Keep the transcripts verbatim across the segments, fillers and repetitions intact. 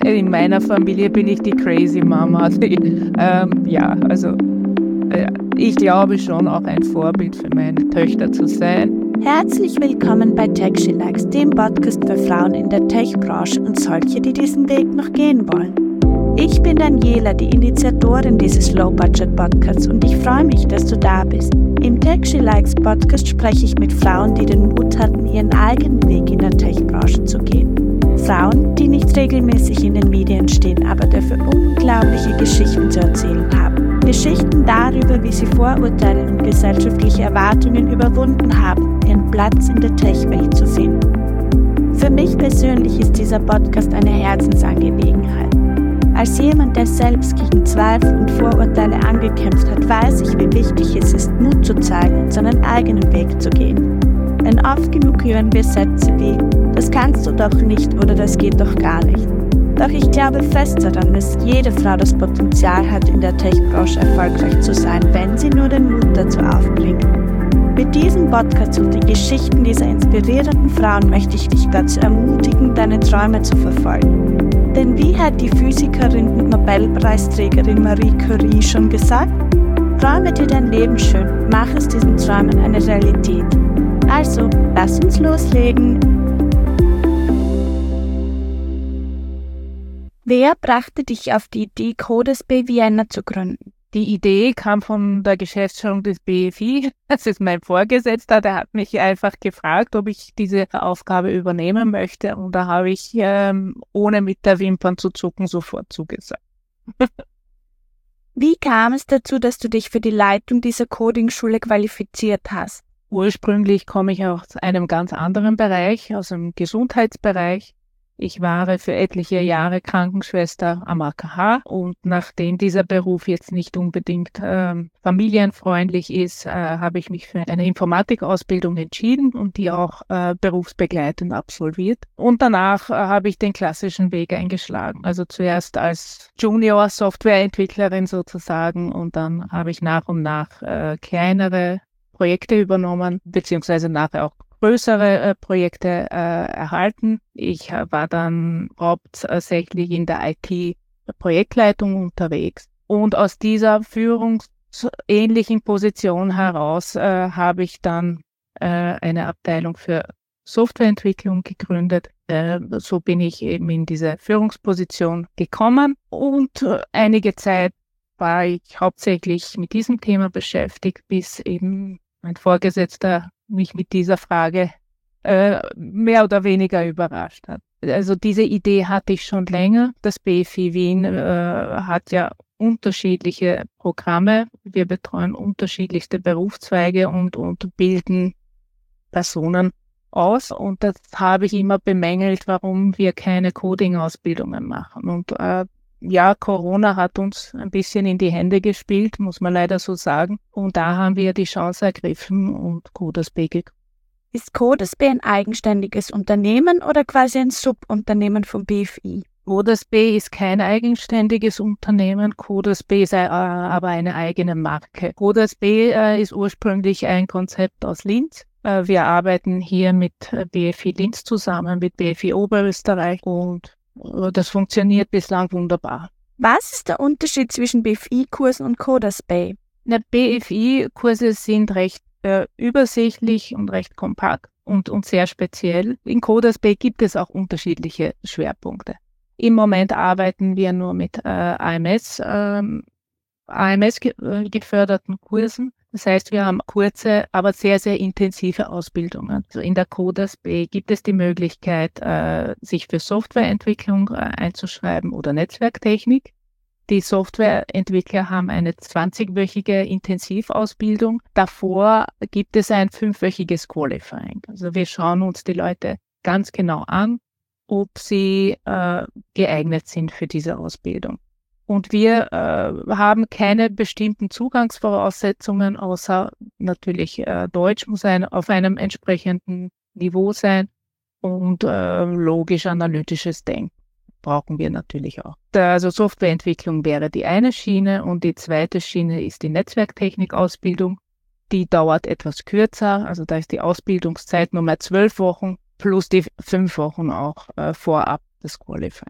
In meiner Familie bin ich die Crazy Mama. ähm, ja, also äh, ich glaube schon auch ein Vorbild für meine Töchter zu sein. Herzlich willkommen bei Tech She Likes, dem Podcast für Frauen in der Tech-Branche und solche, die diesen Weg noch gehen wollen. Ich bin Daniela, die Initiatorin dieses Low-Budget-Podcasts und ich freue mich, dass du da bist. Im Tech She Likes Podcast spreche ich mit Frauen, die den Mut hatten, ihren eigenen Weg in der Tech-Branche zu gehen. Frauen, die nicht regelmäßig in den Medien stehen, aber dafür unglaubliche Geschichten zu erzählen haben. Geschichten darüber, wie sie Vorurteile und gesellschaftliche Erwartungen überwunden haben, ihren Platz in der Tech-Welt zu finden. Für mich persönlich ist dieser Podcast eine Herzensangelegenheit. Als jemand, der selbst gegen Zweifel und Vorurteile angekämpft hat, weiß ich, wie wichtig es ist, Mut zu zeigen und seinen eigenen Weg zu gehen. Denn oft genug hören wir Sätze wie, das kannst du doch nicht oder das geht doch gar nicht. Doch ich glaube fest daran, dass jede Frau das Potenzial hat, in der Tech-Branche erfolgreich zu sein, wenn sie nur den Mut dazu aufbringt. Mit diesem Podcast und den Geschichten dieser inspirierenden Frauen möchte ich dich dazu ermutigen, deine Träume zu verfolgen. Denn wie hat die Physikerin und Nobelpreisträgerin Marie Curie schon gesagt? Träume dir dein Leben schön, mach es diesen Träumen eine Realität. Also, lass uns loslegen. Wer brachte dich auf die Idee, Codesp Vienna zu gründen? Die Idee kam von der Geschäftsführung des B F I. Das ist mein Vorgesetzter, der hat mich einfach gefragt, ob ich diese Aufgabe übernehmen möchte. Und da habe ich, ähm, ohne mit der Wimpern zu zucken, sofort zugesagt. Wie kam es dazu, dass du dich für die Leitung dieser Coding-Schule qualifiziert hast? Ursprünglich komme ich aus einem ganz anderen Bereich, aus dem Gesundheitsbereich. Ich war für etliche Jahre Krankenschwester am A K H und nachdem dieser Beruf jetzt nicht unbedingt ähm, familienfreundlich ist, äh, habe ich mich für eine Informatikausbildung entschieden und die auch äh, berufsbegleitend absolviert. Und danach äh, habe ich den klassischen Weg eingeschlagen. Also zuerst als Junior-Softwareentwicklerin sozusagen und dann habe ich nach und nach äh, kleinere Projekte übernommen, beziehungsweise nachher auch größere äh, Projekte äh, erhalten. Ich äh, war dann hauptsächlich in der I T-Projektleitung unterwegs. Und aus dieser führungsähnlichen Position heraus äh, habe ich dann äh, eine Abteilung für Softwareentwicklung gegründet. Äh, so bin ich eben in diese Führungsposition gekommen. Und äh, einige Zeit war ich hauptsächlich mit diesem Thema beschäftigt, bis eben mein Vorgesetzter mich mit dieser Frage äh, mehr oder weniger überrascht hat. Also diese Idee hatte ich schon länger. Das B F I Wien äh, hat ja unterschiedliche Programme. Wir betreuen unterschiedlichste Berufszweige und, und bilden Personen aus. Und das habe ich immer bemängelt, warum wir keine Coding-Ausbildungen machen. Und äh, ja, Corona hat uns ein bisschen in die Hände gespielt, muss man leider so sagen. Und da haben wir die Chance ergriffen und Codesp gegründet. Ist Codesp ein eigenständiges Unternehmen oder quasi ein Subunternehmen vom B F I? Codesp ist kein eigenständiges Unternehmen. Codesp ist äh, aber eine eigene Marke. Codesp äh, ist ursprünglich ein Konzept aus Linz. Äh, wir arbeiten hier mit B F I Linz zusammen, mit B F I Oberösterreich und das funktioniert bislang wunderbar. Was ist der Unterschied zwischen B F I-Kursen und Codesp? Na, B F I-Kurse sind recht äh, übersichtlich und recht kompakt und, und sehr speziell. In Codesp gibt es auch unterschiedliche Schwerpunkte. Im Moment arbeiten wir nur mit äh, A M S, ähm, A M S-geförderten Kursen. Das heißt, wir haben kurze, aber sehr, sehr intensive Ausbildungen. Also in der Codesp gibt es die Möglichkeit, äh, sich für Softwareentwicklung äh, einzuschreiben oder Netzwerktechnik. Die Softwareentwickler haben eine zwanzigwöchige Intensivausbildung. Davor gibt es ein fünfwöchiges Qualifying. Also wir schauen uns die Leute ganz genau an, ob sie äh, geeignet sind für diese Ausbildung. Und wir äh, haben keine bestimmten Zugangsvoraussetzungen, außer natürlich äh, Deutsch muss ein, auf einem entsprechenden Niveau sein und äh, logisch-analytisches Denken brauchen wir natürlich auch. Also Softwareentwicklung wäre die eine Schiene und die zweite Schiene ist die Netzwerktechnik-Ausbildung. Die dauert etwas kürzer, also da ist die Ausbildungszeit nur mal zwölf Wochen plus die fünf Wochen auch äh, vorab des Qualifying.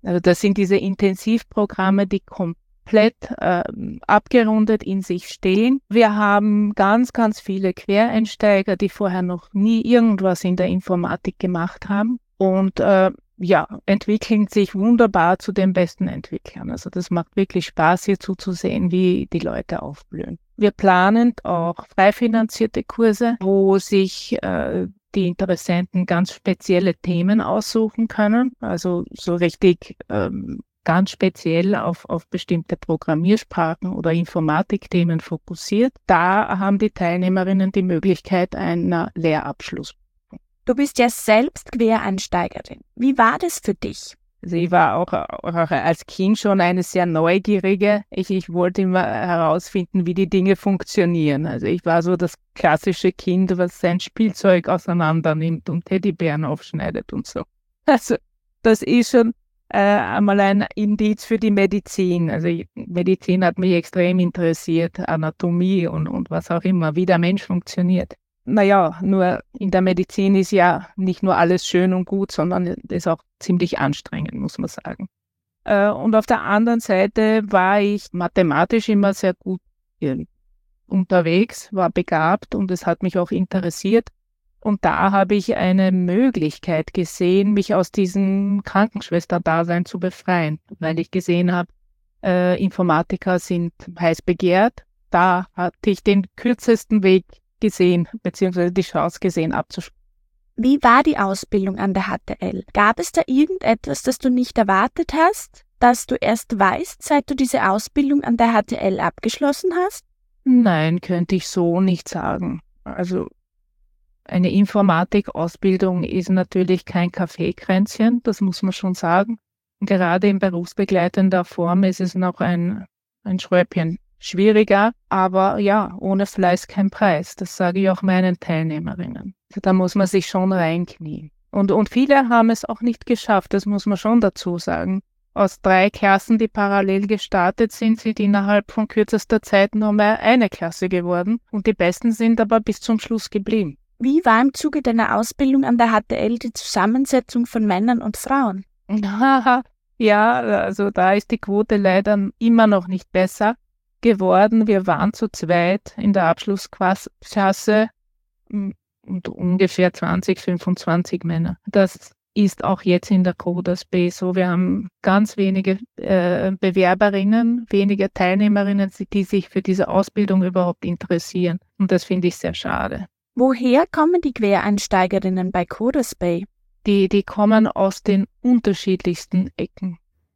Also das sind diese Intensivprogramme, die komplett äh, abgerundet in sich stehen. Wir haben ganz, ganz viele Quereinsteiger, die vorher noch nie irgendwas in der Informatik gemacht haben und äh, ja, entwickeln sich wunderbar zu den besten Entwicklern. Also das macht wirklich Spaß, hier zuzusehen, wie die Leute aufblühen. Wir planen auch frei finanzierte Kurse, wo sich äh, die Interessenten ganz spezielle Themen aussuchen können, also so richtig ähm, ganz speziell auf, auf bestimmte Programmiersprachen oder Informatikthemen fokussiert. Da haben die Teilnehmerinnen die Möglichkeit einer Lehrabschluss. Du bist ja selbst Quereinsteigerin. Wie war das für dich? Also ich war auch, auch als Kind schon eine sehr neugierige. Ich, ich wollte immer herausfinden, wie die Dinge funktionieren. Also ich war so das klassische Kind, was sein Spielzeug auseinander nimmt und Teddybären aufschneidet und so. Also das ist schon äh, einmal ein Indiz für die Medizin. Also ich, Medizin hat mich extrem interessiert, Anatomie und, und was auch immer, wie der Mensch funktioniert. Naja, nur in der Medizin ist ja nicht nur alles schön und gut, sondern es ist auch ziemlich anstrengend, muss man sagen. Äh, und auf der anderen Seite war ich mathematisch immer sehr gut äh, unterwegs, war begabt und es hat mich auch interessiert. Und da habe ich eine Möglichkeit gesehen, mich aus diesem Krankenschwesterdasein zu befreien, weil ich gesehen habe, äh, Informatiker sind heiß begehrt. Da hatte ich den kürzesten Weg gesehen, beziehungsweise die Chance gesehen, abzuschließen. Wie war die Ausbildung an der H T L? Gab es da irgendetwas, das du nicht erwartet hast, das du erst weißt, seit du diese Ausbildung an der H T L abgeschlossen hast? Nein, könnte ich so nicht sagen. Also eine Informatikausbildung ist natürlich kein Kaffeekränzchen, das muss man schon sagen. Gerade in berufsbegleitender Form ist es noch ein, ein Schräubchen schwieriger, aber ja, ohne Fleiß kein Preis. Das sage ich auch meinen Teilnehmerinnen. Also da muss man sich schon reinknien. Und, und viele haben es auch nicht geschafft, das muss man schon dazu sagen. Aus drei Klassen, die parallel gestartet sind, sind innerhalb von kürzester Zeit nur mehr eine Klasse geworden. Und die Besten sind aber bis zum Schluss geblieben. Wie war im Zuge deiner Ausbildung an der H T L die Zusammensetzung von Männern und Frauen? Ja, also da ist die Quote leider immer noch nicht besser geworden. Wir waren zu zweit in der Abschlussklasse und ungefähr zwanzig, fünfundzwanzig Männer. Das ist auch jetzt in der Coders Bay so. Wir haben ganz wenige äh, Bewerberinnen, wenige Teilnehmerinnen, die sich für diese Ausbildung überhaupt interessieren. Und das finde ich sehr schade. Woher kommen die Quereinsteigerinnen bei Coders Bay? Die, die kommen aus den unterschiedlichsten Ecken.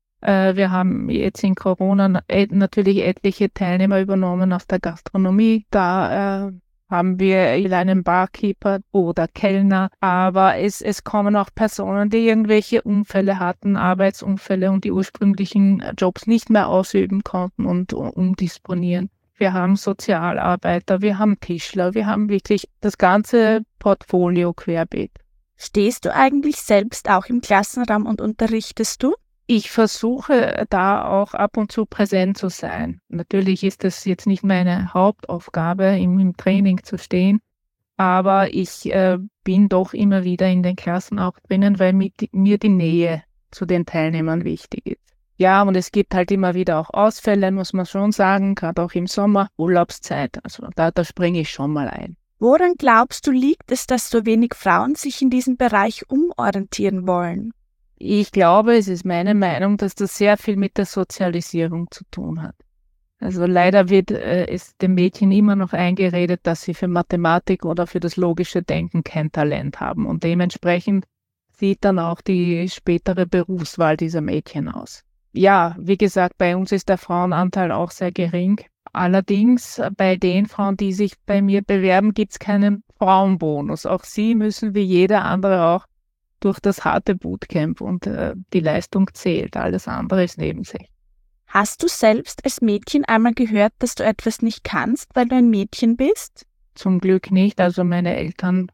Wir haben jetzt in Corona natürlich etliche Teilnehmer übernommen aus der Gastronomie. Da äh, haben wir einen Barkeeper oder Kellner. Aber es, es kommen auch Personen, die irgendwelche Unfälle hatten, Arbeitsunfälle und die ursprünglichen Jobs nicht mehr ausüben konnten und umdisponieren. Wir haben Sozialarbeiter, wir haben Tischler, wir haben wirklich das ganze Portfolio querbeet. Stehst du eigentlich selbst auch im Klassenraum und unterrichtest du? Ich versuche da auch ab und zu präsent zu sein. Natürlich ist das jetzt nicht meine Hauptaufgabe, im, im Training zu stehen, aber ich äh, bin doch immer wieder in den Klassen auch drinnen, weil mit, mir die Nähe zu den Teilnehmern wichtig ist. Ja, und es gibt halt immer wieder auch Ausfälle, muss man schon sagen, gerade auch im Sommer, Urlaubszeit. Also da, da springe ich schon mal ein. Woran glaubst du, liegt es, dass so wenig Frauen sich in diesem Bereich umorientieren wollen? Ich glaube, es ist meine Meinung, dass das sehr viel mit der Sozialisierung zu tun hat. Also leider wird äh, es dem Mädchen immer noch eingeredet, dass sie für Mathematik oder für das logische Denken kein Talent haben. Und dementsprechend sieht dann auch die spätere Berufswahl dieser Mädchen aus. Ja, wie gesagt, bei uns ist der Frauenanteil auch sehr gering. Allerdings bei den Frauen, die sich bei mir bewerben, gibt es keinen Frauenbonus. Auch sie müssen wie jeder andere auch durch das harte Bootcamp und äh, die Leistung zählt. Alles andere ist nebensächlich. Hast du selbst als Mädchen einmal gehört, dass du etwas nicht kannst, weil du ein Mädchen bist? Zum Glück nicht. Also meine Eltern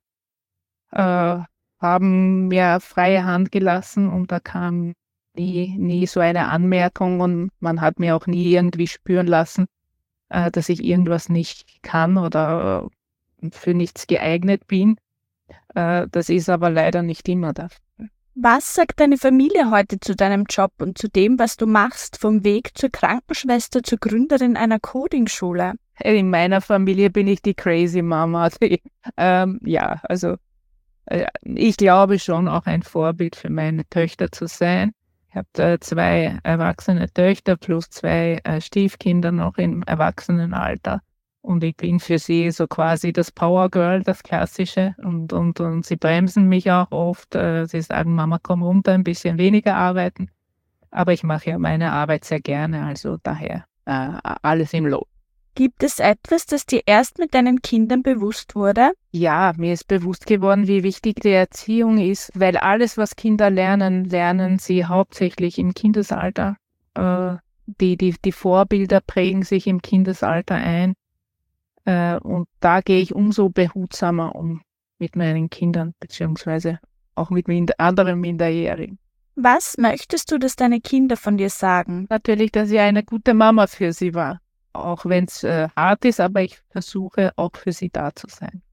äh, haben mir freie Hand gelassen und da kam nie, nie so eine Anmerkung und man hat mir auch nie irgendwie spüren lassen, äh, dass ich irgendwas nicht kann oder äh, für nichts geeignet bin. Äh, das ist aber leider nicht immer der Fall. Was sagt deine Familie heute zu deinem Job und zu dem, was du machst, vom Weg zur Krankenschwester zur Gründerin einer Coding-Schule? In meiner Familie bin ich die crazy Mama. Die, ähm, ja, also äh, ich glaube schon auch ein Vorbild für meine Töchter zu sein. Ich habe äh, zwei erwachsene Töchter plus zwei äh, Stiefkinder noch im Erwachsenenalter. Und ich bin für sie so quasi das Power Girl, das Klassische. Und, und, und sie bremsen mich auch oft. Äh, sie sagen, Mama, komm runter, ein bisschen weniger arbeiten. Aber ich mache ja meine Arbeit sehr gerne, also daher äh, alles im Lot. Gibt es etwas, das dir erst mit deinen Kindern bewusst wurde? Ja, mir ist bewusst geworden, wie wichtig die Erziehung ist, weil alles, was Kinder lernen, lernen sie hauptsächlich im Kindesalter. Äh, die, die, die Vorbilder prägen sich im Kindesalter ein. Äh, und da gehe ich umso behutsamer um mit meinen Kindern, beziehungsweise auch mit mind- anderen Minderjährigen. Was möchtest du, dass deine Kinder von dir sagen? Natürlich, dass ich eine gute Mama für sie war. Auch wenn es äh, hart ist, aber ich versuche auch für sie da zu sein.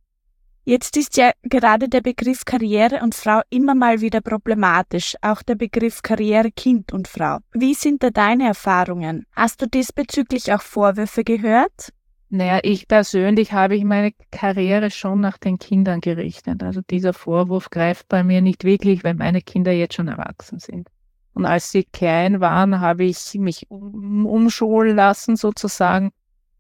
Jetzt ist ja gerade der Begriff Karriere und Frau immer mal wieder problematisch, auch der Begriff Karriere Kind und Frau. Wie sind da deine Erfahrungen? Hast du diesbezüglich auch Vorwürfe gehört? Naja, ich persönlich habe ich meine Karriere schon nach den Kindern gerichtet. Also dieser Vorwurf greift bei mir nicht wirklich, weil meine Kinder jetzt schon erwachsen sind. Und als sie klein waren, habe ich mich um, umschulen lassen sozusagen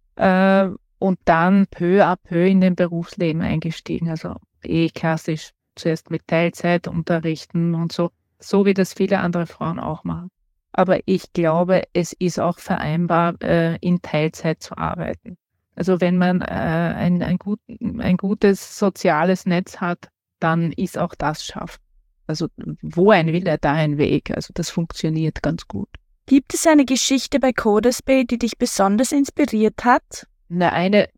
äh, und dann peu à peu in den Berufsleben eingestiegen. Also eh klassisch zuerst mit Teilzeit unterrichten und so, so wie das viele andere Frauen auch machen. Aber ich glaube, es ist auch vereinbar, äh, in Teilzeit zu arbeiten. Also wenn man äh, ein, ein, gut, ein gutes soziales Netz hat, dann ist auch das schafft. Also wo ein Wille, da ein Weg. Also das funktioniert ganz gut. Gibt es eine Geschichte bei Coderspace, die dich besonders inspiriert hat? Na, eine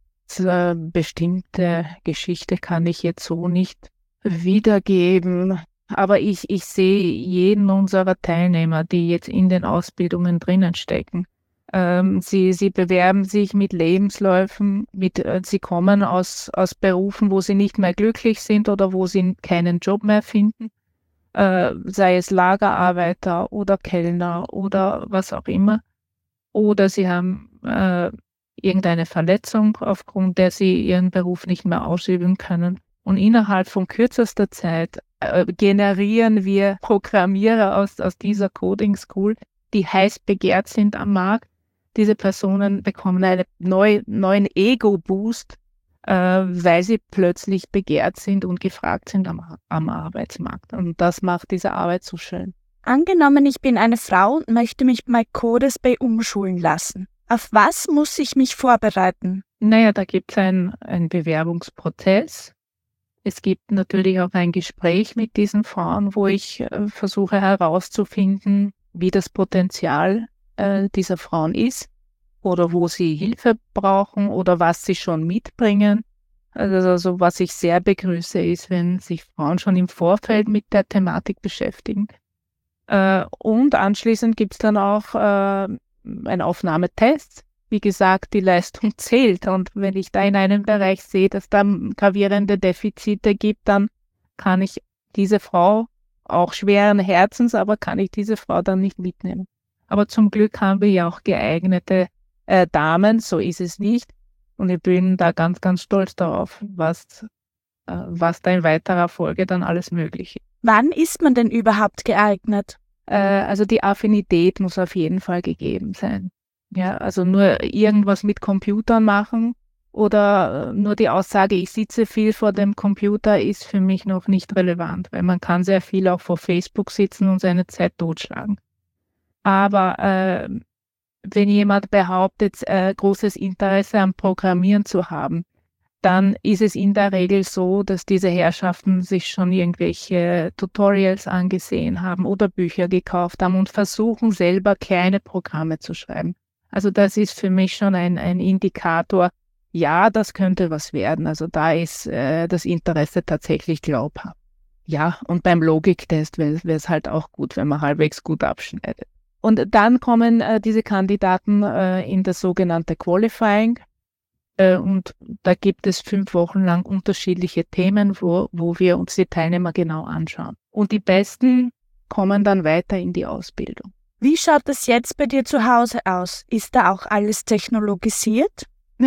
äh, bestimmte Geschichte kann ich jetzt so nicht wiedergeben. Aber ich, ich sehe jeden unserer Teilnehmer, die jetzt in den Ausbildungen drinnen stecken. Ähm, sie, sie bewerben sich mit Lebensläufen, mit, äh, sie kommen aus, aus Berufen, wo sie nicht mehr glücklich sind oder wo sie keinen Job mehr finden, äh, sei es Lagerarbeiter oder Kellner oder was auch immer. Oder sie haben äh, irgendeine Verletzung, aufgrund der sie ihren Beruf nicht mehr ausüben können. Und innerhalb von kürzester Zeit äh, generieren wir Programmierer aus, aus dieser Coding School, die heiß begehrt sind am Markt. Diese Personen bekommen einen neu, neuen Ego-Boost, äh, weil sie plötzlich begehrt sind und gefragt sind am, am Arbeitsmarkt. Und das macht diese Arbeit so schön. Angenommen, ich bin eine Frau und möchte mich bei Coderspace umschulen lassen. Auf was muss ich mich vorbereiten? Naja, da gibt es einen, einen Bewerbungsprozess. Es gibt natürlich auch ein Gespräch mit diesen Frauen, wo ich äh, versuche herauszufinden, wie das Potenzial äh, dieser Frauen ist oder wo sie Hilfe brauchen oder was sie schon mitbringen. Also, also was ich sehr begrüße, ist, wenn sich Frauen schon im Vorfeld mit der Thematik beschäftigen. Äh, und anschließend gibt es dann auch äh, einen Aufnahmetest. Wie gesagt, die Leistung zählt. Und wenn ich da in einem Bereich sehe, dass da gravierende Defizite gibt, dann kann ich diese Frau, auch schweren Herzens, aber kann ich diese Frau dann nicht mitnehmen. Aber zum Glück haben wir ja auch geeignete äh, Damen, so ist es nicht. Und ich bin da ganz, ganz stolz darauf, was, äh, was da in weiterer Folge dann alles möglich ist. Wann ist man denn überhaupt geeignet? Äh, also die Affinität muss auf jeden Fall gegeben sein. Ja, also nur irgendwas mit Computern machen oder nur die Aussage, ich sitze viel vor dem Computer, ist für mich noch nicht relevant, weil man kann sehr viel auch vor Facebook sitzen und seine Zeit totschlagen. Aber äh, wenn jemand behauptet, äh, großes Interesse am Programmieren zu haben, dann ist es in der Regel so, dass diese Herrschaften sich schon irgendwelche Tutorials angesehen haben oder Bücher gekauft haben und versuchen selber kleine Programme zu schreiben. Also das ist für mich schon ein, ein Indikator, ja, das könnte was werden. Also da ist äh, das Interesse tatsächlich glaubhaft. Ja, und beim Logiktest wäre es halt auch gut, wenn man halbwegs gut abschneidet. Und dann kommen äh, diese Kandidaten äh, in das sogenannte Qualifying. Äh, und da gibt es fünf Wochen lang unterschiedliche Themen, wo, wo wir uns die Teilnehmer genau anschauen. Und die Besten kommen dann weiter in die Ausbildung. Wie schaut das jetzt bei dir zu Hause aus? Ist da auch alles technologisiert?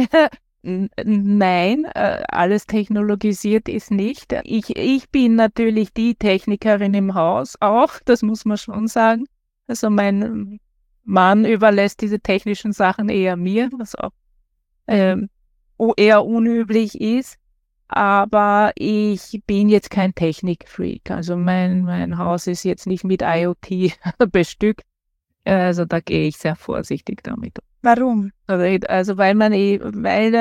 Nein, äh, alles technologisiert ist nicht. Ich, ich bin natürlich die Technikerin im Haus auch, das muss man schon sagen. Also mein Mann überlässt diese technischen Sachen eher mir, was auch ähm, eher unüblich ist. Aber ich bin jetzt kein Technikfreak. Also mein, mein Haus ist jetzt nicht mit IoT bestückt. Also da gehe ich sehr vorsichtig damit. Warum? Also weil man eh, weil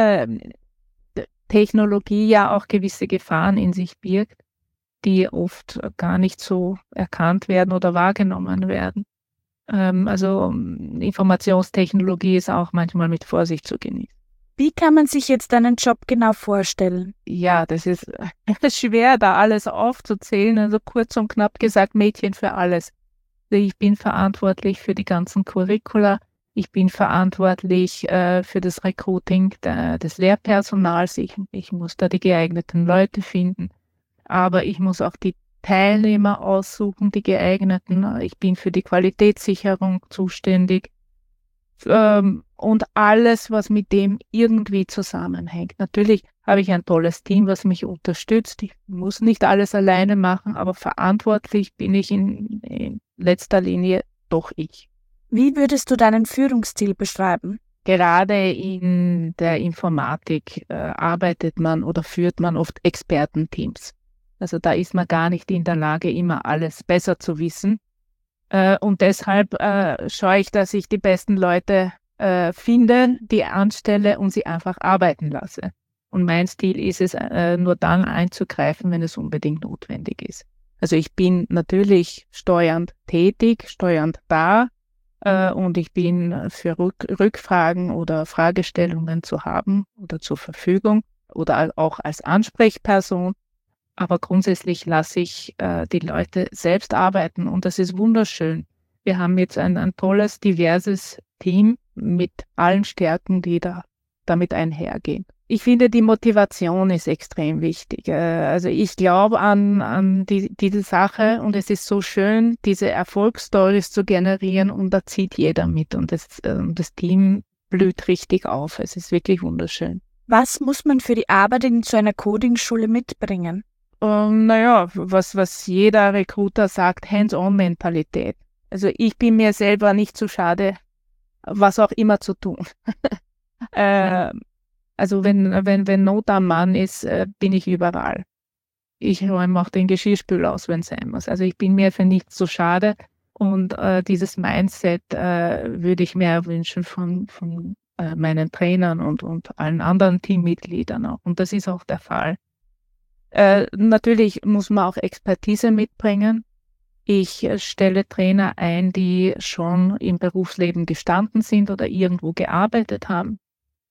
äh, Technologie ja auch gewisse Gefahren in sich birgt, die oft gar nicht so erkannt werden oder wahrgenommen werden. Ähm, also Informationstechnologie ist auch manchmal mit Vorsicht zu genießen. Wie kann man sich jetzt deinen Job genau vorstellen? Ja, das ist schwer, da alles aufzuzählen. Also kurz und knapp gesagt, Mädchen für alles. Ich bin verantwortlich für die ganzen Curricula. Ich bin verantwortlich äh, für das Recruiting der, des Lehrpersonals. Ich, ich muss da die geeigneten Leute finden. Aber ich muss auch die Teilnehmer aussuchen, die geeigneten. Ich bin für die Qualitätssicherung zuständig. Ähm, und alles, was mit dem irgendwie zusammenhängt. Natürlich habe ich ein tolles Team, was mich unterstützt. Ich muss nicht alles alleine machen, aber verantwortlich bin ich in, in letzter Linie doch ich. Wie würdest du deinen Führungsstil beschreiben? Gerade in der Informatik äh, arbeitet man oder führt man oft Expertenteams. Also da ist man gar nicht in der Lage, immer alles besser zu wissen. Äh, und deshalb äh, schaue ich, dass ich die besten Leute äh, finde, die anstelle und sie einfach arbeiten lasse. Und mein Stil ist es, äh, nur dann einzugreifen, wenn es unbedingt notwendig ist. Also ich bin natürlich steuernd tätig, steuernd da, äh, und ich bin für Rück Rückfragen oder Fragestellungen zu haben oder zur Verfügung oder auch als Ansprechperson. Aber grundsätzlich lasse ich äh, die Leute selbst arbeiten und das ist wunderschön. Wir haben jetzt ein, ein tolles, diverses Team mit allen Stärken, die da damit einhergehen. Ich finde, die Motivation ist extrem wichtig. Äh, also ich glaube an, an die, diese Sache und es ist so schön, diese Erfolgsstories zu generieren und da zieht jeder mit und das, äh, das Team blüht richtig auf. Es ist wirklich wunderschön. Was muss man für die Arbeit in so einer Coding-Schule mitbringen? Um, naja, was, was jeder Recruiter sagt, Hands-on-Mentalität. Also ich bin mir selber nicht zu schade, was auch immer zu tun. äh, also wenn, wenn, wenn Not am Mann ist, äh, bin ich überall. Ich räume auch den Geschirrspüler aus, wenn es sein muss. Also ich bin mir für nichts zu schade und äh, dieses Mindset äh, würde ich mir wünschen von, von äh, meinen Trainern und, und allen anderen Teammitgliedern auch. Und das ist auch der Fall. Äh, natürlich muss man auch Expertise mitbringen. Ich äh, stelle Trainer ein, die schon im Berufsleben gestanden sind oder irgendwo gearbeitet haben.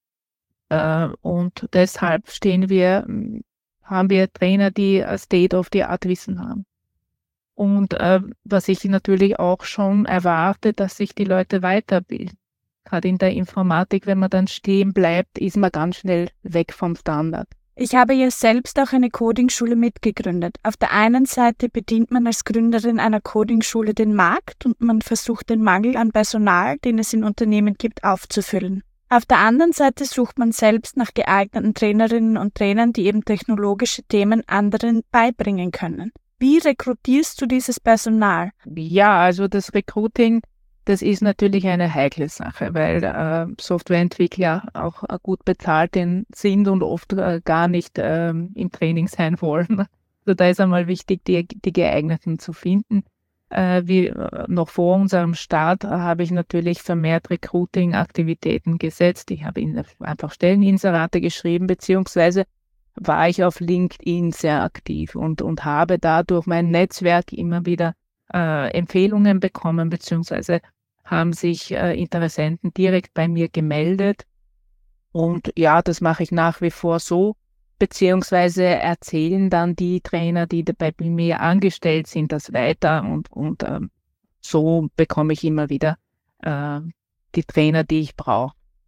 Äh, und deshalb stehen wir, haben wir Trainer, die State-of-the-Art-Wissen haben. Und äh, was ich natürlich auch schon erwarte, dass sich die Leute weiterbilden. Gerade in der Informatik, wenn man dann stehen bleibt, ist man ganz schnell weg vom Standard. Ich habe ja selbst auch eine Coding-Schule mitgegründet. Auf der einen Seite bedient man als Gründerin einer Coding-Schule den Markt und man versucht, den Mangel an Personal, den es in Unternehmen gibt, aufzufüllen. Auf der anderen Seite sucht man selbst nach geeigneten Trainerinnen und Trainern, die eben technologische Themen anderen beibringen können. Wie rekrutierst du dieses Personal? Ja, also das Recruiting, das ist natürlich eine heikle Sache, weil äh, Softwareentwickler auch äh, gut bezahlt sind und oft äh, gar nicht äh, im Training sein wollen. Also da ist einmal wichtig, die, die geeigneten zu finden. Äh, wie äh, noch vor unserem Start äh, habe ich natürlich vermehrt Recruiting-Aktivitäten gesetzt. Ich habe in, einfach Stelleninserate geschrieben, beziehungsweise war ich auf LinkedIn sehr aktiv und, und habe da durch mein Netzwerk immer wieder äh, Empfehlungen bekommen, beziehungsweise haben sich äh, Interessenten direkt bei mir gemeldet. Und ja, das mache ich nach wie vor so, beziehungsweise erzählen dann die Trainer, die bei mir angestellt sind, das weiter. Und, und ähm, so bekomme ich immer wieder äh, die Trainer, die ich brauche.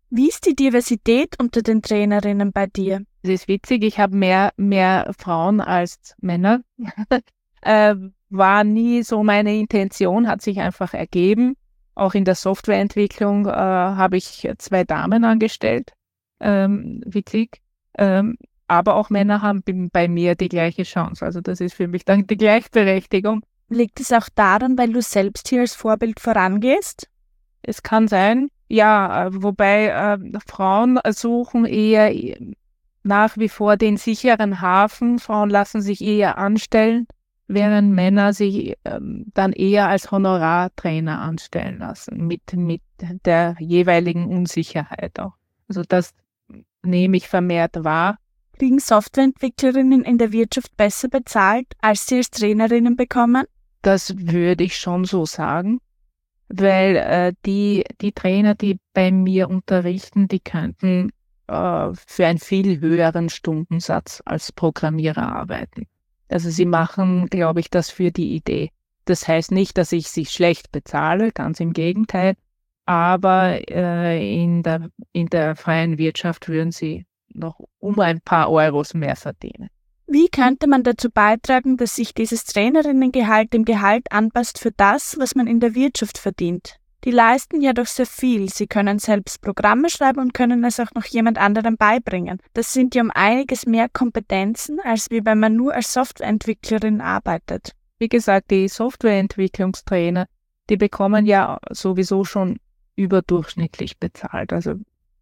Wie ist die Diversität unter den Trainerinnen bei dir? Es ist witzig, ich habe mehr, mehr Frauen als Männer. äh, war nie so meine Intention, hat sich einfach ergeben. Auch in der Softwareentwicklung äh, habe ich zwei Damen angestellt. Ähm, witzig. Ähm, aber auch Männer haben bei mir die gleiche Chance. Also das ist für mich dann die Gleichberechtigung. Liegt es auch daran, weil du selbst hier als Vorbild vorangehst? Es kann sein, ja, äh, wobei äh, Frauen suchen eher nach wie vor den sicheren Hafen. Frauen lassen sich eher anstellen, während Männer sich ähm, dann eher als Honorartrainer anstellen lassen, mit, mit der jeweiligen Unsicherheit auch. Also das nehme ich vermehrt wahr. Kriegen Softwareentwicklerinnen in der Wirtschaft besser bezahlt, als sie als Trainerinnen bekommen? Das würde ich schon so sagen, weil äh, die, die Trainer, die bei mir unterrichten, die könnten äh, für einen viel höheren Stundensatz als Programmierer arbeiten. Also sie machen, glaube ich, das für die Idee. Das heißt nicht, dass ich sie schlecht bezahle, ganz im Gegenteil, aber äh, in der, in der freien Wirtschaft würden sie noch um ein paar Euros mehr verdienen. Wie könnte man dazu beitragen, dass sich dieses Trainerinnengehalt dem Gehalt anpasst für das, was man in der Wirtschaft verdient? Die leisten ja doch sehr viel. Sie können selbst Programme schreiben und können es auch noch jemand anderem beibringen. Das sind ja um einiges mehr Kompetenzen, als wie wenn man nur als Softwareentwicklerin arbeitet. Wie gesagt, die Softwareentwicklungstrainer, die bekommen ja sowieso schon überdurchschnittlich bezahlt. Also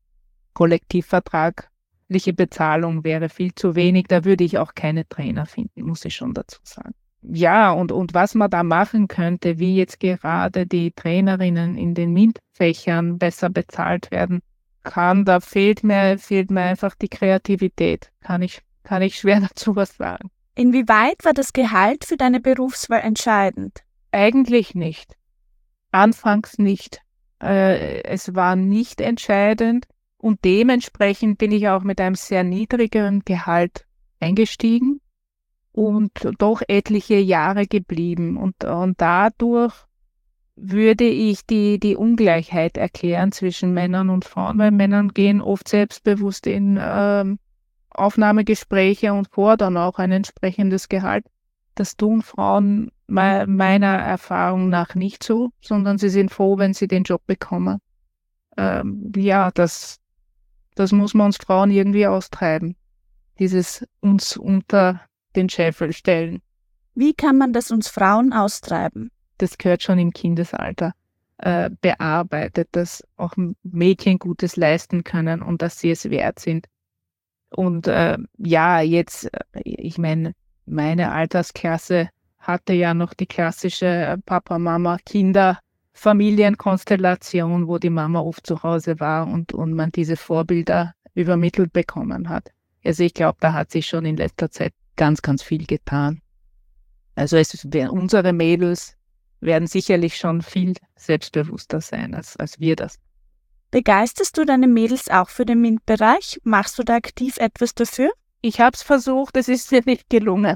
kollektivvertragliche Bezahlung wäre viel zu wenig. Da würde ich auch keine Trainer finden, muss ich schon dazu sagen. Ja, und, und was man da machen könnte, wie jetzt gerade die Trainerinnen in den MINT-Fächern besser bezahlt werden kann, da fehlt mir, fehlt mir einfach die Kreativität. Kann ich, kann ich schwer dazu was sagen. Inwieweit war das Gehalt für deine Berufswahl entscheidend? Eigentlich nicht. Anfangs nicht. Äh, es war nicht entscheidend und dementsprechend bin ich auch mit einem sehr niedrigeren Gehalt eingestiegen und doch etliche Jahre geblieben. Und, und dadurch würde ich die, die Ungleichheit erklären zwischen Männern und Frauen, weil Männer gehen oft selbstbewusst in ähm, Aufnahmegespräche und fordern auch ein entsprechendes Gehalt. Das tun Frauen me- meiner Erfahrung nach nicht so, sondern sie sind froh, wenn sie den Job bekommen. Ähm, ja, das, das muss man uns Frauen irgendwie austreiben. Dieses uns unter den Scheffel stellen. Wie kann man das uns Frauen austreiben? Das gehört schon im Kindesalter äh, bearbeitet, dass auch Mädchen Gutes leisten können und dass sie es wert sind. Und äh, ja, jetzt, ich meine, meine Altersklasse hatte ja noch die klassische Papa, Mama, Kinder, Familienkonstellation, wo die Mama oft zu Hause war und, und man diese Vorbilder übermittelt bekommen hat. Also ich glaube, da hat sich schon in letzter Zeit ganz, ganz viel getan. Also es, unsere Mädels werden sicherlich schon viel selbstbewusster sein, als, als wir das. Begeisterst du deine Mädels auch für den MINT-Bereich? Machst du da aktiv etwas dafür? Ich habe es versucht, es ist mir nicht gelungen.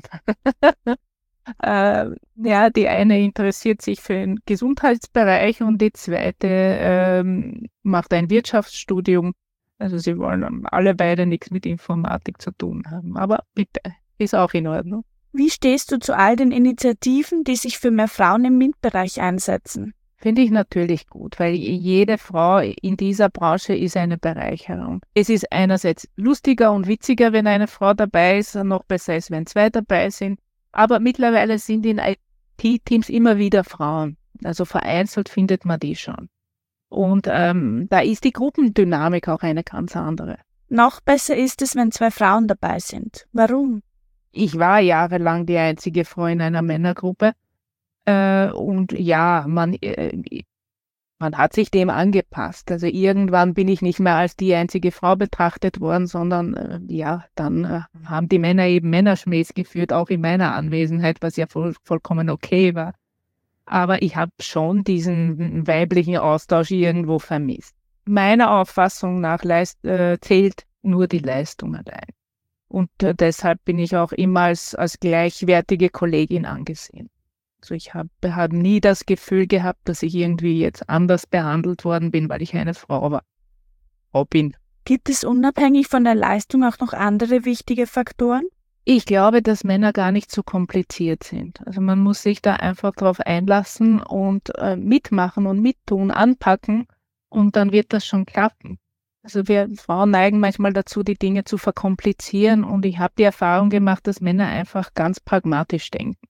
äh, ja, die eine interessiert sich für den Gesundheitsbereich und die zweite ähm, macht ein Wirtschaftsstudium. Also sie wollen alle beide nichts mit Informatik zu tun haben. Aber bitte, ist auch in Ordnung. Wie stehst du zu all den Initiativen, die sich für mehr Frauen im MINT-Bereich einsetzen? Finde ich natürlich gut, weil jede Frau in dieser Branche ist eine Bereicherung. Es ist einerseits lustiger und witziger, wenn eine Frau dabei ist, noch besser ist, wenn zwei dabei sind. Aber mittlerweile sind in I T-Teams immer wieder Frauen. Also vereinzelt findet man die schon. Und ähm, da ist die Gruppendynamik auch eine ganz andere. Noch besser ist es, wenn zwei Frauen dabei sind. Warum? Ich war jahrelang die einzige Frau in einer Männergruppe. Äh, und ja, man, äh, man hat sich dem angepasst. Also irgendwann bin ich nicht mehr als die einzige Frau betrachtet worden, sondern äh, ja, dann äh, haben die Männer eben Männerschmähs geführt, auch in meiner Anwesenheit, was ja voll, vollkommen okay war. Aber ich habe schon diesen weiblichen Austausch irgendwo vermisst. Meiner Auffassung nach leist, äh, zählt nur die Leistung allein. Und äh, deshalb bin ich auch immer als, als gleichwertige Kollegin angesehen. Also ich habe hab nie das Gefühl gehabt, dass ich irgendwie jetzt anders behandelt worden bin, weil ich eine Frau war. Frau bin. Gibt es unabhängig von der Leistung auch noch andere wichtige Faktoren? Ich glaube, dass Männer gar nicht so kompliziert sind. Also man muss sich da einfach drauf einlassen und äh, mitmachen und mittun, anpacken und dann wird das schon klappen. Also wir Frauen neigen manchmal dazu, die Dinge zu verkomplizieren und ich habe die Erfahrung gemacht, dass Männer einfach ganz pragmatisch denken.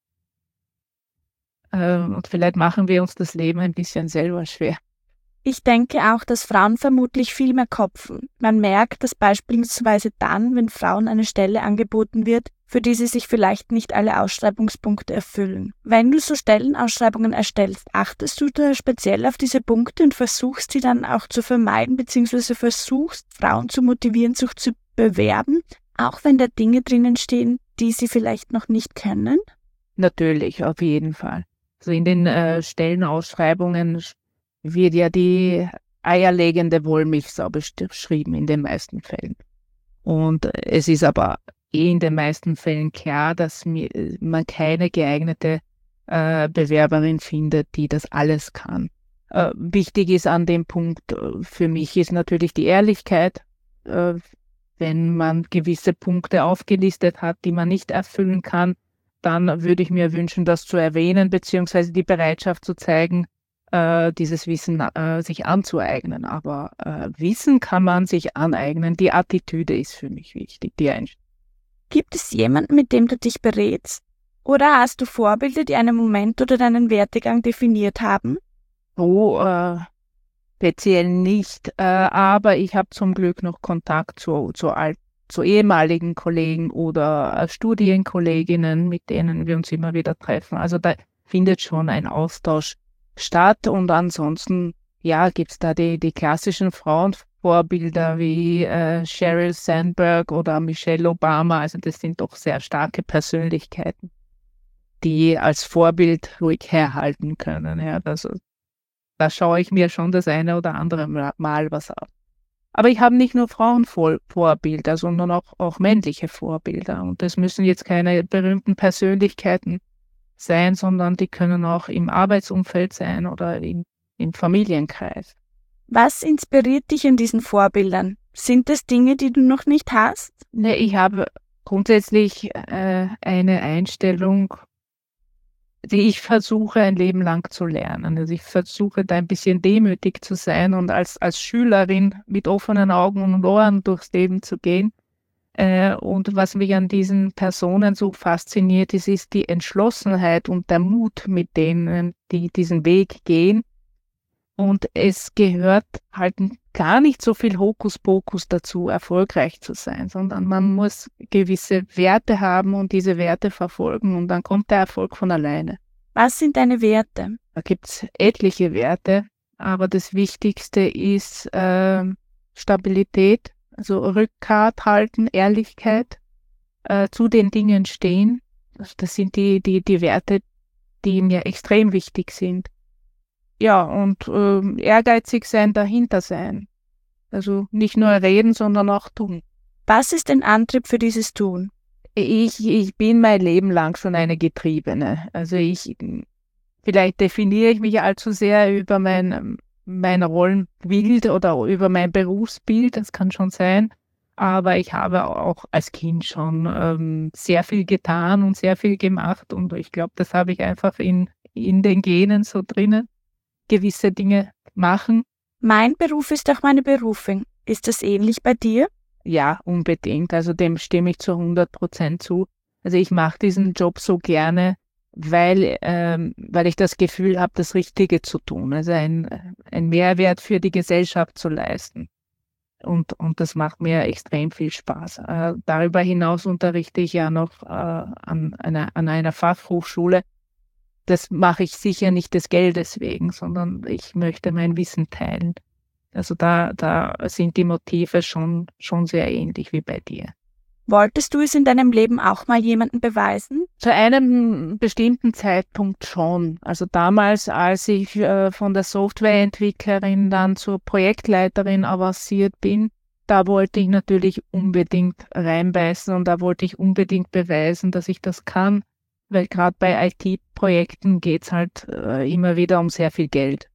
Äh, und vielleicht machen wir uns das Leben ein bisschen selber schwer. Ich denke auch, dass Frauen vermutlich viel mehr kopfen. Man merkt das beispielsweise dann, wenn Frauen eine Stelle angeboten wird, für die sie sich vielleicht nicht alle Ausschreibungspunkte erfüllen. Wenn du so Stellenausschreibungen erstellst, achtest du da speziell auf diese Punkte und versuchst sie dann auch zu vermeiden, beziehungsweise versuchst, Frauen zu motivieren, sich zu bewerben, auch wenn da Dinge drinnen stehen, die sie vielleicht noch nicht können? Natürlich, auf jeden Fall. Also in den äh, Stellenausschreibungen wird ja die eierlegende Wollmilchsau beschrieben in den meisten Fällen. Und es ist aber eh in den meisten Fällen klar, dass man keine geeignete äh, Bewerberin findet, die das alles kann. Äh, wichtig ist an dem Punkt äh, für mich ist natürlich die Ehrlichkeit. Äh, wenn man gewisse Punkte aufgelistet hat, die man nicht erfüllen kann, dann würde ich mir wünschen, das zu erwähnen, beziehungsweise die Bereitschaft zu zeigen, dieses Wissen äh, sich anzueignen. Aber äh, Wissen kann man sich aneignen. Die Attitüde ist für mich wichtig. Die Einstellung. Gibt es jemanden, mit dem du dich berätst? Oder hast du Vorbilder, die einen Moment oder deinen Werdegang definiert haben? So äh, speziell nicht. Äh, aber ich habe zum Glück noch Kontakt zu, zu, alt, zu ehemaligen Kollegen oder äh, Studienkolleginnen, mit denen wir uns immer wieder treffen. Also da findet schon ein Austausch statt und ansonsten, ja, gibt's da die, die klassischen Frauenvorbilder wie äh, Sheryl Sandberg oder Michelle Obama, also das sind doch sehr starke Persönlichkeiten, die als Vorbild ruhig herhalten können. Ja, also, da schaue ich mir schon das eine oder andere Mal was ab. Aber ich habe nicht nur Frauenvorbilder, sondern auch, auch männliche Vorbilder und das müssen jetzt keine berühmten Persönlichkeiten sein, sondern die können auch im Arbeitsumfeld sein oder im, im Familienkreis. Was inspiriert dich an diesen Vorbildern? Sind das Dinge, die du noch nicht hast? Ne, ich habe grundsätzlich äh, eine Einstellung, die ich versuche ein Leben lang zu lernen. Also ich versuche da ein bisschen demütig zu sein und als, als Schülerin mit offenen Augen und Ohren durchs Leben zu gehen. Äh, und was mich an diesen Personen so fasziniert, ist, ist die Entschlossenheit und der Mut, mit denen die diesen Weg gehen. Und es gehört halt gar nicht so viel Hokuspokus dazu, erfolgreich zu sein, sondern man muss gewisse Werte haben und diese Werte verfolgen und dann kommt der Erfolg von alleine. Was sind deine Werte? Da gibt es etliche Werte, aber das Wichtigste ist äh, Stabilität. Also Rückgrat halten, Ehrlichkeit, äh, zu den Dingen stehen. Also das sind die, die, die Werte, die mir extrem wichtig sind. Ja, und äh, ehrgeizig sein, dahinter sein. Also nicht nur reden, sondern auch tun. Was ist dein Antrieb für dieses Tun? Ich, ich bin mein Leben lang schon eine Getriebene. Also ich, vielleicht definiere ich mich allzu sehr über mein mein Rollenbild oder über mein Berufsbild, das kann schon sein, aber ich habe auch als Kind schon ähm, sehr viel getan und sehr viel gemacht und ich glaube, das habe ich einfach in, in den Genen so drinnen, gewisse Dinge machen. Mein Beruf ist auch meine Berufung. Ist das ähnlich bei dir? Ja, unbedingt, also dem stimme ich zu hundert Prozent zu. Also ich mache diesen Job so gerne, weil, ähm, weil ich das Gefühl habe, das Richtige zu tun, also ein, ein Mehrwert für die Gesellschaft zu leisten. Und, und das macht mir extrem viel Spaß. Äh, darüber hinaus unterrichte ich ja noch äh, an, einer, an einer Fachhochschule. Das mache ich sicher nicht des Geldes wegen, sondern ich möchte mein Wissen teilen. Also da, da sind die Motive schon, schon sehr ähnlich wie bei dir. Wolltest du es in deinem Leben auch mal jemandem beweisen? Zu einem bestimmten Zeitpunkt schon. Also damals, als ich äh, von der Softwareentwicklerin dann zur Projektleiterin avanciert bin, da wollte ich natürlich unbedingt reinbeißen und da wollte ich unbedingt beweisen, dass ich das kann, weil gerade bei I T-Projekten geht es halt äh, immer wieder um sehr viel Geld.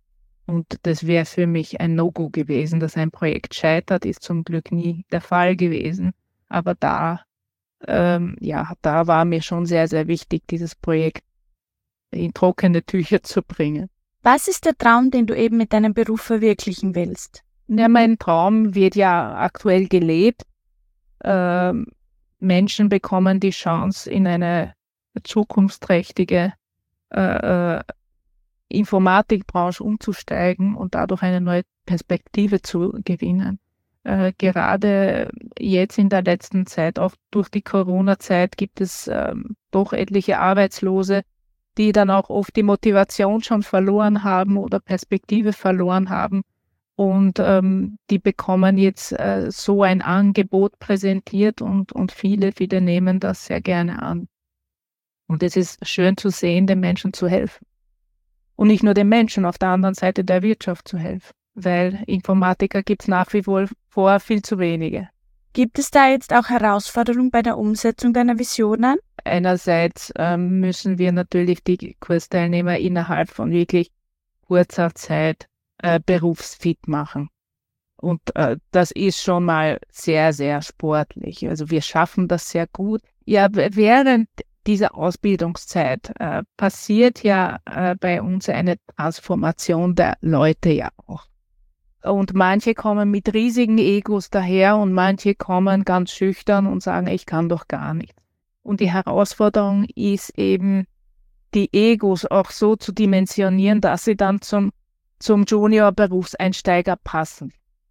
Und das wäre für mich ein No-Go gewesen, dass ein Projekt scheitert, ist zum Glück nie der Fall gewesen. Aber da, ähm, ja, da war mir schon sehr, sehr wichtig, dieses Projekt in trockene Tücher zu bringen. Was ist der Traum, den du eben mit deinem Beruf verwirklichen willst? Ja, mein Traum wird ja aktuell gelebt. Ähm, Menschen bekommen die Chance, in eine zukunftsträchtige äh, Informatikbranche umzusteigen und dadurch eine neue Perspektive zu gewinnen. Äh, gerade jetzt in der letzten Zeit, auch durch die Corona-Zeit, gibt es ähm, doch etliche Arbeitslose, die dann auch oft die Motivation schon verloren haben oder Perspektive verloren haben. Und ähm, die bekommen jetzt äh, so ein Angebot präsentiert und, und viele, viele nehmen das sehr gerne an. Und es ist schön zu sehen, den Menschen zu helfen. Und nicht nur den Menschen, auf der anderen Seite der Wirtschaft zu helfen. Weil Informatiker gibt es nach wie vor viel zu wenige. Gibt es da jetzt auch Herausforderungen bei der Umsetzung deiner Visionen? Einerseits ähm, müssen wir natürlich die Kursteilnehmer innerhalb von wirklich kurzer Zeit äh, berufsfit machen. Und äh, das ist schon mal sehr, sehr sportlich. Also wir schaffen das sehr gut. Ja, während dieser Ausbildungszeit äh, passiert ja äh, bei uns eine Transformation der Leute ja auch. Und manche kommen mit riesigen Egos daher und manche kommen ganz schüchtern und sagen, ich kann doch gar nichts. Und die Herausforderung ist eben, die Egos auch so zu dimensionieren, dass sie dann zum, zum Junior-Berufseinsteiger passen.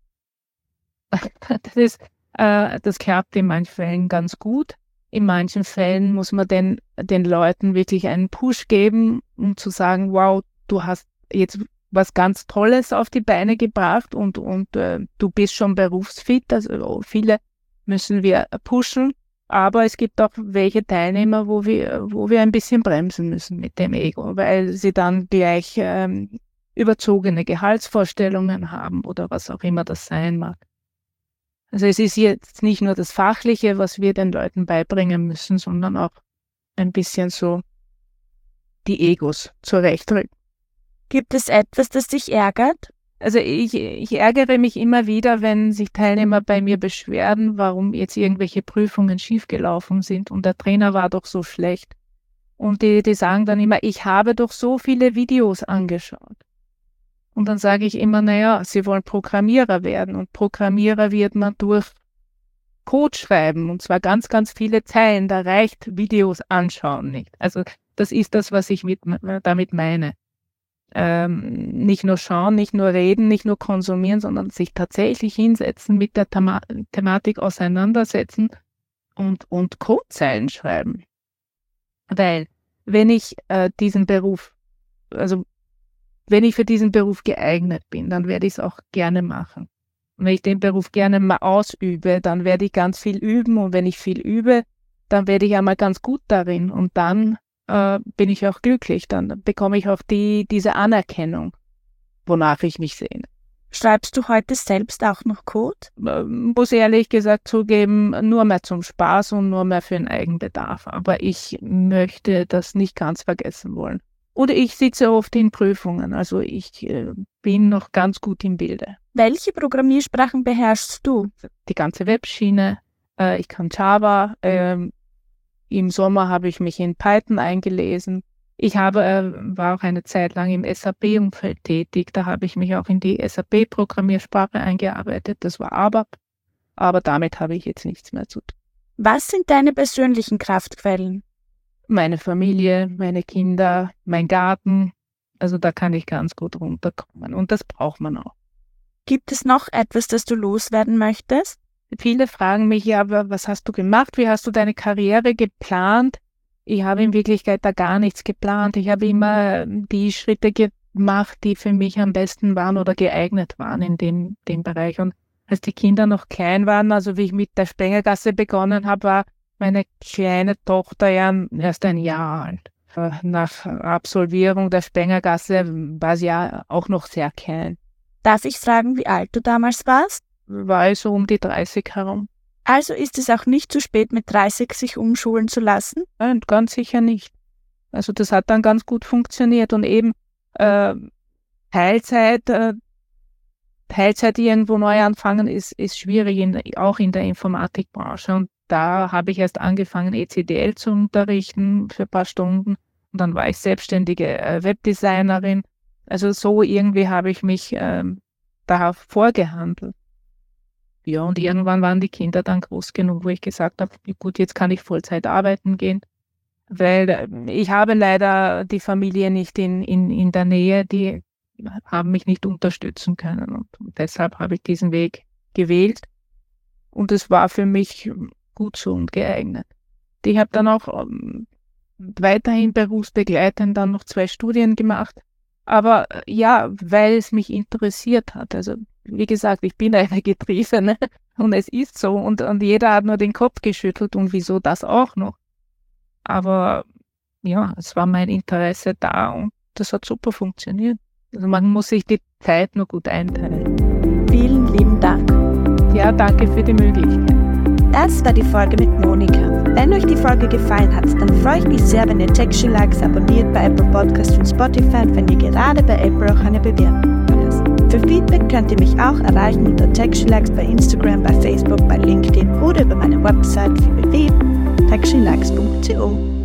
Das ist, äh, das klappt in manchen Fällen ganz gut. In manchen Fällen muss man den, den Leuten wirklich einen Push geben, um zu sagen, wow, du hast jetzt was ganz Tolles auf die Beine gebracht und, und äh, du bist schon berufsfit. Also viele müssen wir pushen, aber es gibt auch welche Teilnehmer, wo wir, wo wir ein bisschen bremsen müssen mit dem Ego, weil sie dann gleich ähm, überzogene Gehaltsvorstellungen haben oder was auch immer das sein mag. Also es ist jetzt nicht nur das Fachliche, was wir den Leuten beibringen müssen, sondern auch ein bisschen so die Egos zurechtrücken. Gibt es etwas, das dich ärgert? Also ich, ich ärgere mich immer wieder, wenn sich Teilnehmer bei mir beschweren, warum jetzt irgendwelche Prüfungen schiefgelaufen sind und der Trainer war doch so schlecht. Und die, die sagen dann immer, ich habe doch so viele Videos angeschaut. Und dann sage ich immer, naja, sie wollen Programmierer werden und Programmierer wird man durch Code schreiben und zwar ganz, ganz viele Zeilen. Da reicht Videos anschauen nicht. Also das ist das, was ich mit, damit meine. Ähm, nicht nur schauen, nicht nur reden, nicht nur konsumieren, sondern sich tatsächlich hinsetzen, mit der Thema- Thematik auseinandersetzen und, und Codezeilen schreiben. Weil wenn ich äh, diesen Beruf, also wenn ich für diesen Beruf geeignet bin, dann werde ich es auch gerne machen. Und wenn ich den Beruf gerne mal ausübe, dann werde ich ganz viel üben und wenn ich viel übe, dann werde ich einmal ganz gut darin und dann äh, bin ich auch glücklich. Dann bekomme ich auch die, diese Anerkennung, wonach ich mich sehne. Schreibst du heute selbst auch noch Code? Äh, muss ehrlich gesagt zugeben, nur mehr zum Spaß und nur mehr für den Eigenbedarf. Aber ich möchte das nicht ganz vergessen wollen. Oder ich sitze oft in Prüfungen, also ich äh, bin noch ganz gut im Bilde. Welche Programmiersprachen beherrschst du? Die ganze Webschiene, äh, ich kann Java, ähm, im Sommer habe ich mich in Python eingelesen. Ich habe, äh, war auch eine Zeit lang im S A P-Umfeld tätig, da habe ich mich auch in die S A P-Programmiersprache eingearbeitet, das war A B A P, aber damit habe ich jetzt nichts mehr zu tun. Was sind deine persönlichen Kraftquellen? Meine Familie, meine Kinder, mein Garten, also da kann ich ganz gut runterkommen und das braucht man auch. Gibt es noch etwas, das du loswerden möchtest? Viele fragen mich, ja, aber was hast du gemacht? Wie hast du deine Karriere geplant? Ich habe in Wirklichkeit da gar nichts geplant. Ich habe immer die Schritte gemacht, die für mich am besten waren oder geeignet waren in dem, dem Bereich. Und als die Kinder noch klein waren, also wie ich mit der Spengergasse begonnen habe, war meine kleine Tochter ja erst ein Jahr alt. Nach Absolvierung der Spengergasse war sie ja auch noch sehr klein. Darf ich fragen, wie alt du damals warst? War ich so um die dreißig herum. Also ist es auch nicht zu spät, mit dreißig sich umschulen zu lassen? Nein, ganz sicher nicht. Also das hat dann ganz gut funktioniert und eben, äh, Teilzeit, äh, Teilzeit irgendwo neu anfangen ist, ist schwierig, in, auch in der Informatikbranche. Und da habe ich erst angefangen, E C D L zu unterrichten für ein paar Stunden. Und dann war ich selbstständige äh, Webdesignerin. Also so irgendwie habe ich mich ähm, darauf vorgehandelt. Ja, und irgendwann waren die Kinder dann groß genug, wo ich gesagt habe, gut, jetzt kann ich Vollzeit arbeiten gehen. Weil äh, ich habe leider die Familie nicht in, in, in der Nähe, die haben mich nicht unterstützen können. Und, und deshalb habe ich diesen Weg gewählt. Und es war für mich gut so und geeignet. Ich habe dann auch ähm, weiterhin berufsbegleitend dann noch zwei Studien gemacht. Aber äh, ja, weil es mich interessiert hat. Also wie gesagt, ich bin eine Getriebene und es ist so. Und, und jeder hat nur den Kopf geschüttelt und wieso das auch noch. Aber ja, es war mein Interesse da und das hat super funktioniert. Also man muss sich die Zeit nur gut einteilen. Vielen lieben Dank. Ja, danke für die Möglichkeit. Das war die Folge mit Monika. Wenn euch die Folge gefallen hat, dann freue ich mich sehr, wenn ihr Tech She Likes abonniert bei Apple Podcasts und Spotify und wenn ihr gerade bei Apple auch eine Bewertung lasst. Für Feedback könnt ihr mich auch erreichen unter Tech She Likes bei Instagram, bei Facebook, bei LinkedIn oder über meine Website w w w punkt tech she likes punkt co.